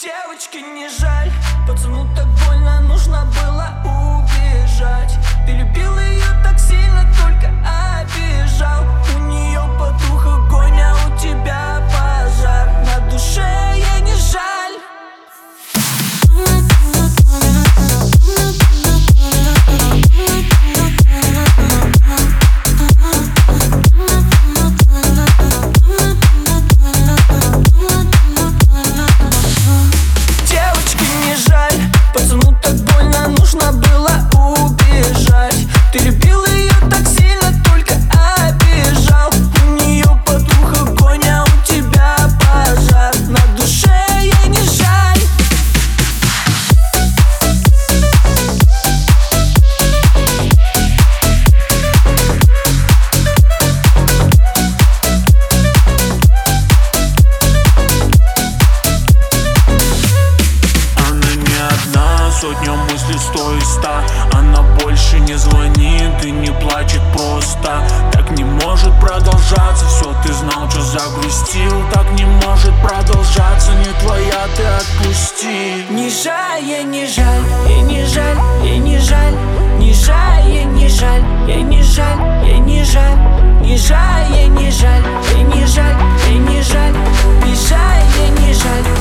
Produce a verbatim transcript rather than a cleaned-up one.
Девочке не жаль, пацану так больно, нужно было убежать. Ты любил ее так сильно, только обижал. У нее потух огонь, а у тебя пожар. На душе ей не жаль. Сотня мыслей, сто и ста. Она больше не звонит и не плачет просто. Так не может продолжаться. Все, ты знал, что загрустил. Так не может продолжаться. Не твоя, ты отпусти. Не жаль, ей не жаль, ей не жаль, ей не жаль. Не жаль, ей не жаль, ей не жаль, ей не жаль. Не жаль, ей не жаль, ей не жаль, ей не жаль. Не жаль, ей не жаль.